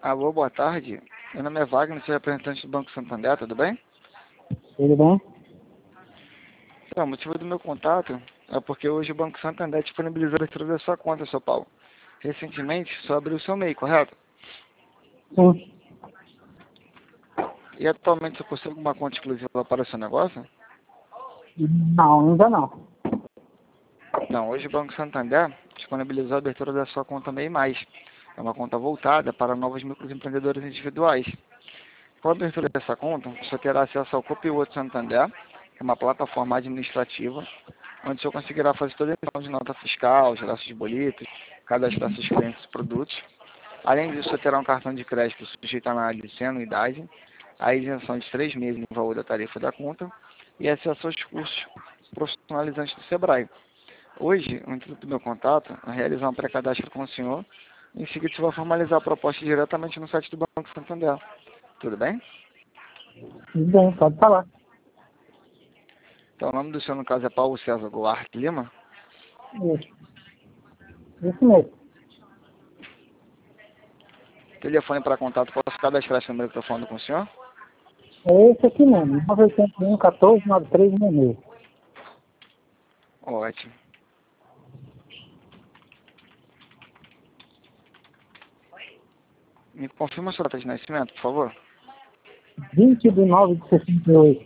Alô, boa tarde. Meu nome é Wagner, sou representante do Banco Santander, tudo bem? Tudo bem? Então, o motivo do meu contato é porque hoje o Banco Santander disponibilizou a abertura da sua conta, seu Paulo. Recentemente, só abriu o seu MEI, correto? Sim. E atualmente você possui alguma conta exclusiva para o seu negócio? Não, ainda não. Não, hoje o Banco Santander disponibilizou a abertura da sua conta MEI+. É uma conta voltada para novos microempreendedores individuais. Com a abertura dessa conta, você terá acesso ao Copilot Santander, que é uma plataforma administrativa, onde o senhor conseguirá fazer toda a emissão de nota fiscal, gerar seus boletos, cadastrar seus clientes e produtos. Além disso, você terá um cartão de crédito sujeito à análise sem anuidade, a isenção de 3 meses no valor da tarifa da conta e acesso aos cursos profissionalizantes do Sebrae. Hoje, o intuito do meu contato é realizar um pré-cadastro com o senhor. Em seguida, você vai formalizar a proposta diretamente no site do Banco Santander. Tudo bem? Tudo bem, pode falar. Então, o nome do senhor, no caso, é Paulo César Goulart Lima. Isso. Isso mesmo. Telefone para contato, posso cadastrar esse número que eu estou falando com o senhor? É esse aqui mesmo, 981 14 9366. Ótimo. Me confirma a sua data de nascimento, por favor. 20/9/68.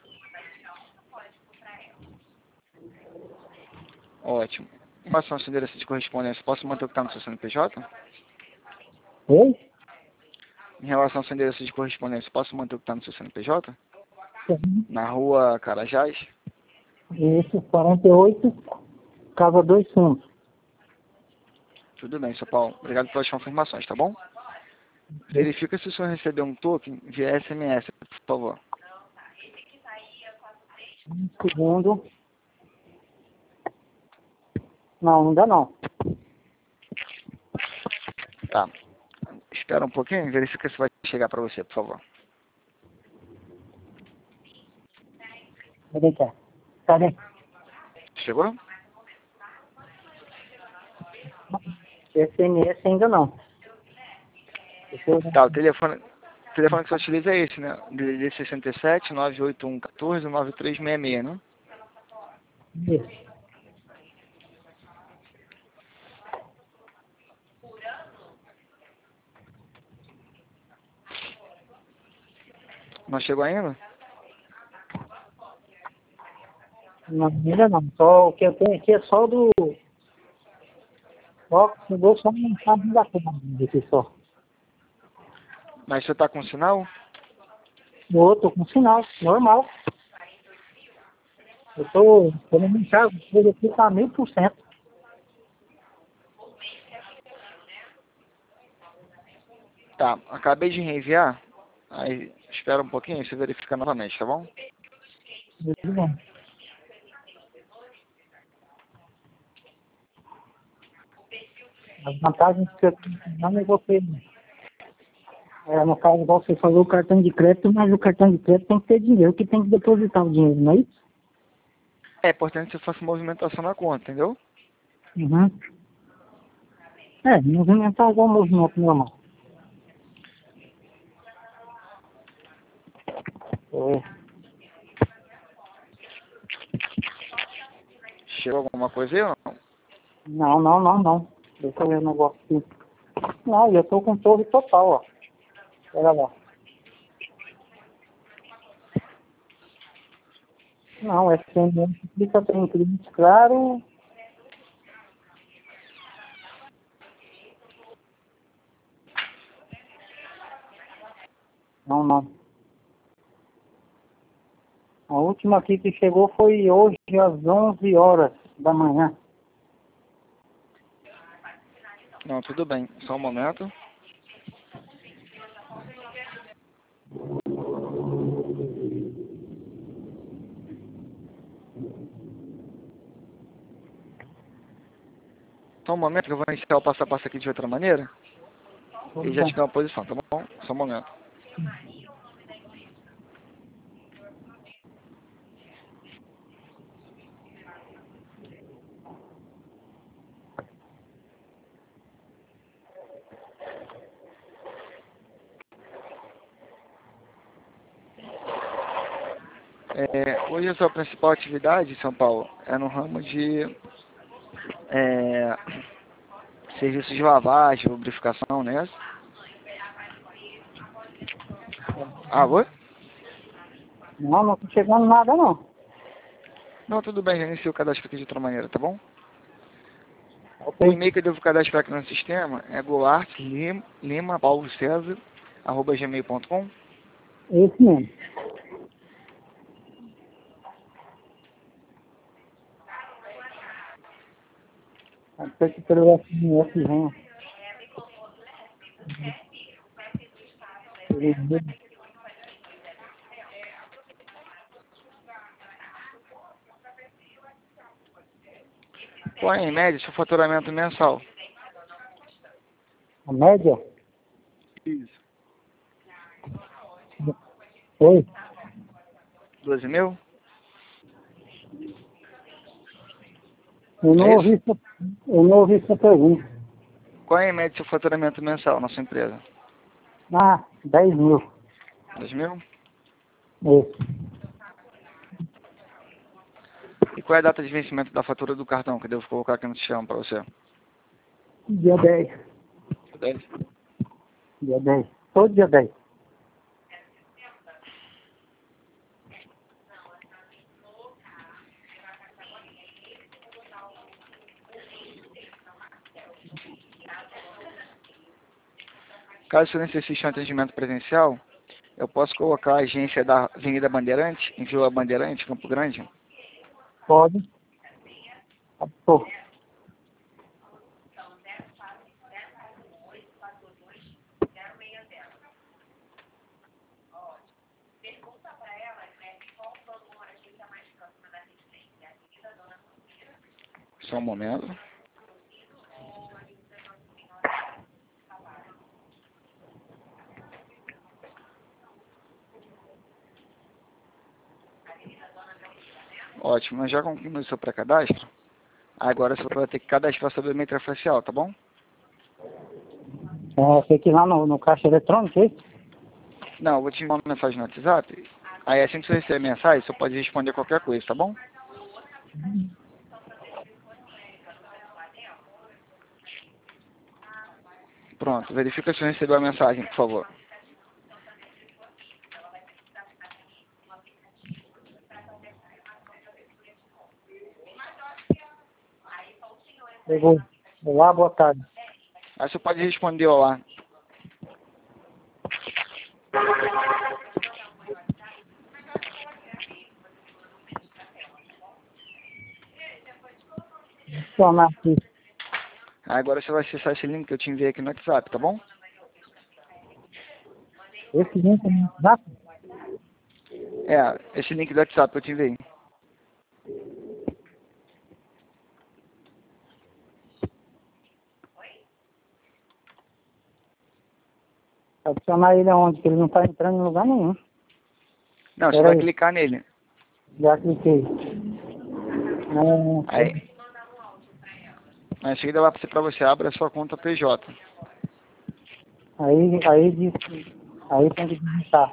Ótimo. Em relação ao seu endereço de correspondência, posso manter o que está no seu CNPJ? Oi? Em relação ao seu endereço de correspondência, posso manter o que está no seu CNPJ? Sim. Na rua Carajás? Isso, 48, casa 2 fundos. Tudo bem, seu Paulo. Obrigado pelas confirmações, tá bom? Verifica se o senhor recebeu um token via SMS, por favor. Um segundo. Não, ainda não. Tá. Espera um pouquinho, verifica se vai chegar para você, por favor. Cadê que é? Cadê? Chegou? SMS ainda não. Deixa eu... Tá, o telefone que você utiliza é esse, né? DDD 67 981 14 9366, né? Isso. Não chegou ainda? Não, ainda não. Só o que eu tenho aqui é só do... Só, chegou só uma mensagem da câmera aqui só. Mas você tá com sinal? Tô com sinal, normal. Eu tô no mercado, ele aqui tá 1000%. Tá, acabei de reenviar. Aí, espera um pouquinho, você verifica novamente, tá bom? As vantagens que eu não vou ter. No caso, igual você falou, o cartão de crédito, mas o cartão de crédito tem que ter dinheiro, que tem que depositar o dinheiro, não é isso? É importante que você faça movimentação na conta, entendeu? Uhum. Movimentar igual movimento normal. Chegou alguma coisa aí ou não? Não. Deixa eu ver o negócio aqui. Não, eu tô com torre total, ó. Olha lá. Não, SMS fica sem crédito, claro. Não. A última aqui que chegou foi hoje às 11 horas da manhã. Não, tudo bem. Só um momento. Só um momento que eu vou iniciar o passo a passo aqui de outra maneira. E já te dou uma posição, tá bom? Só um momento. Hoje a sua principal atividade, São Paulo, é no ramo de serviços de lavagem, lubrificação, né? Alô? Não, não tô chegando nada não. Não, tudo bem, já iniciei o cadastro aqui de outra maneira, tá bom? O Ok. e-mail que eu devo cadastrar aqui no sistema é goartlima.paulo.cesar@gmail.com. Esse mesmo. Até que pelo SMS vem. Qual é, em média, seu faturamento mensal? A média? Isso. Oi. 12 mil? Eu não É isso? ouvi essa pergunta. Qual é, em média, seu faturamento mensal na sua empresa? 10 mil. 2 mil? Esse. E qual é a data de vencimento da fatura do cartão que eu devo colocar aqui no sistema para você? Dia 10. 10. Dia 10. Todo dia 10. Caso você necessite de um atendimento presencial, eu posso colocar a agência da Avenida Bandeirante, em Vila Bandeirante, Campo Grande? Pode. Tô. Só um momento. Ótimo, nós já concluímos o seu pré-cadastro. Agora você vai ter que cadastrar sua biometria facial, tá bom? Tem que ir lá no caixa eletrônico, é isso? Não, eu vou te enviar uma mensagem no WhatsApp. Aí assim que você receber a mensagem, você pode responder qualquer coisa, tá bom? Pronto, verifica se você recebeu a mensagem, por favor. Pegou. Olá, boa tarde. Aí você pode responder lá. Chamar aqui. Agora você vai acessar esse link que eu te enviei aqui no WhatsApp, tá bom? Esse link é no WhatsApp? Esse link do WhatsApp que eu te enviei. Adicionar ele aonde? Que ele não tá entrando em lugar nenhum. Não, você Espera vai aí. clicar nele. Já cliquei. Aí em seguida vai aparecer pra você, abra a sua conta PJ. Aí tem que digitar.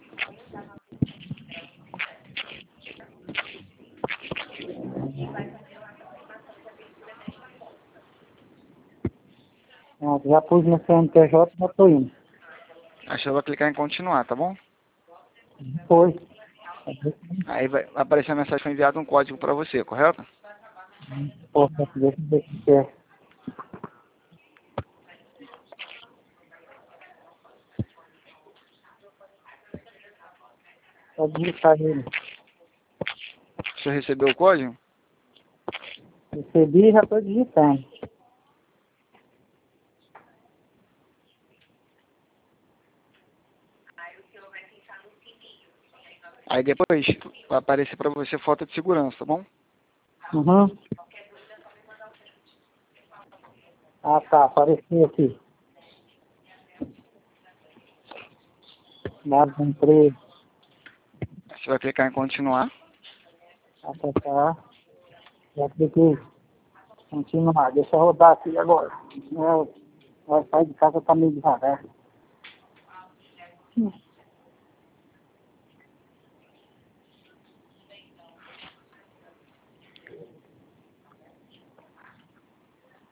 Pronto, já pus no CNPJ, já tô indo. Aí você vai clicar em continuar, tá bom? Foi. Aí vai aparecer a mensagem que foi enviado um código pra você, correto? Poxa, deixa eu ver o que é. Só digitar ele. Você recebeu o código? Recebi e já tô digitando. Aí depois vai aparecer pra você foto de segurança, tá bom? Uhum. Ah, tá. Apareceu aqui. Dados da empresa. Aí você vai clicar em continuar. Tá. Já cliquei. Continuar. Deixa eu rodar aqui agora. O Wi-Fi de casa tá meio devagar.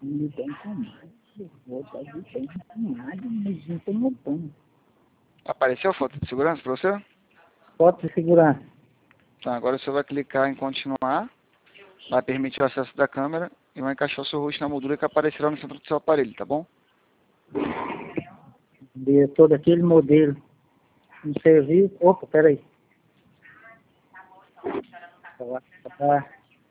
Não tem tomada. Vou dar de tem tomada, mas não tem botão. Apareceu a foto de segurança para você? Foto de segurança. Então agora você vai clicar em continuar, vai permitir o acesso da câmera e vai encaixar o seu rosto na moldura que aparecerá no centro do seu aparelho, tá bom? De todo aquele modelo. Um serviço. Opa, peraí. Tá.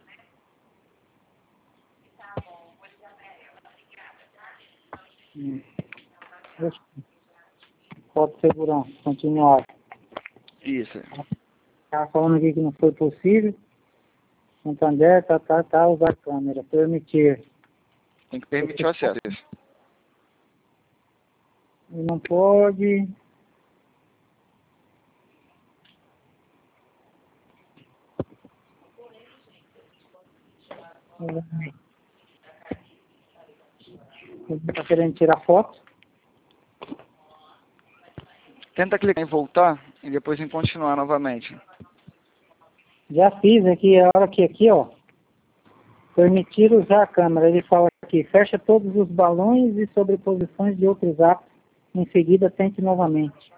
Foto de segurança. Continuar. Isso. Tá falando aqui que não foi possível. Santander, usar a câmera. Permitir. Tem que permitir o acesso. Isso. E não pode. Está querendo tirar foto? Tenta clicar em voltar e depois em continuar novamente. Já fiz aqui, a hora que aqui, ó. Permitir usar a câmera. Ele fala aqui, fecha todos os balões e sobreposições de outros atos. Em seguida, tente novamente.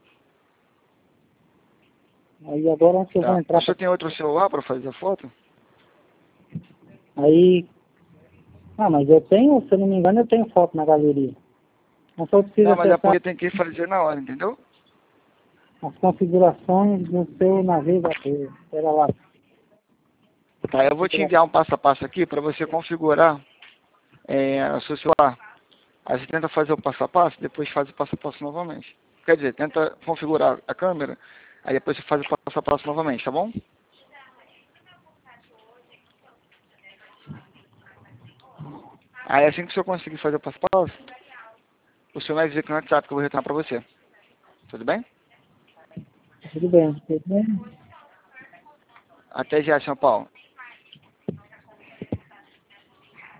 Aí agora onde eu vou entrar? Você tem outro celular para fazer a foto? Aí... Ah, mas eu tenho, se eu não me engano, eu tenho foto na galeria. Mas só precisa Não, mas é acessar porque tem que fazer na hora, entendeu? as configurações do seu navegador. Espera lá. Tá, eu vou te enviar um passo a passo aqui para você configurar o seu celular. Aí você tenta fazer o passo a passo, depois faz o passo a passo novamente. Quer dizer, tenta configurar a câmera, aí depois você faz o passo a passo novamente, tá bom? Aí assim que o senhor conseguir fazer o passo a passo, o senhor vai dizer que no WhatsApp que eu vou retornar para você. Tudo bem? Tudo bem. Tudo bem. Até já, São Paulo.